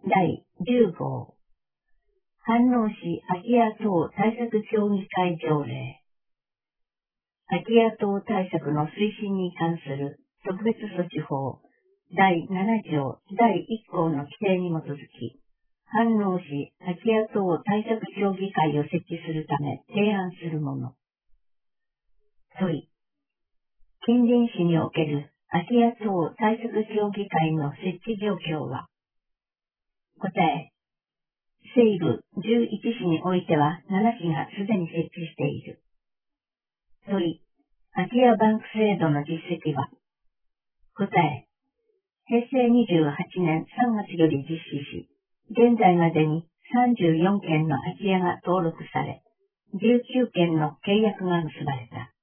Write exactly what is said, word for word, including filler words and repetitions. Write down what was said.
だいじゅう号飯能市空き家等対策協議会条例。空き家等対策の推進に関する特別措置法だいなな条だいいっ項の規定に基づき、飯能市空き家等対策協議会を設置するため提案するもの。問い。近隣市における空き家等対策協議会の設置状況は。答え。西部じゅういち市においてはなな市がすでに設置している。問い。空き家バンク制度の実績は。答え。へいせいにじゅうはちねんさんがつより実施し、現在までにさんじゅうよんけんの空き家が登録され、じゅうきゅうけんの契約が結ばれた。